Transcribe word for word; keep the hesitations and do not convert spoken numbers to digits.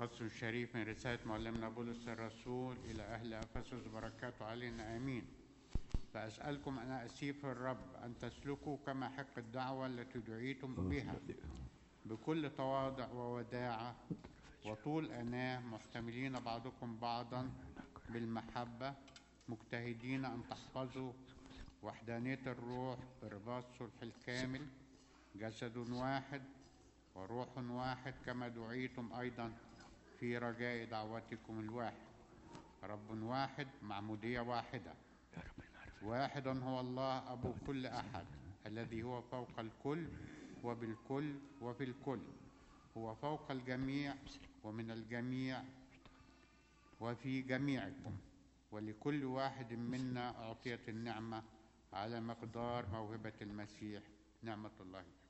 الفصل الشريف من رسالة معلمنا بولس الرسول إلى أهل أفسس بركاته علينا آمين. فأسألكم أنا أسير في الرب أن تسلكوا كما حق الدعوة التي دعيتم بها بكل تواضع ووداعة وطول أناة، محتملين بعضكم بعضا بالمحبة، مجتهدين أن تحفظوا وحدانية الروح برباط الصلح الكامل، جسد واحد وروح واحد كما دعيتم أيضا في رجاء دعوتكم الواحد، رب واحد، معمودية واحدة، واحد هو الله أبو كل أحد الذي هو فوق الكل وبالكل وفي الكل، هو فوق الجميع ومن الجميع وفي جميعكم، ولكل واحد منا أعطيت النعمة على مقدار موهبة المسيح. نعمة الله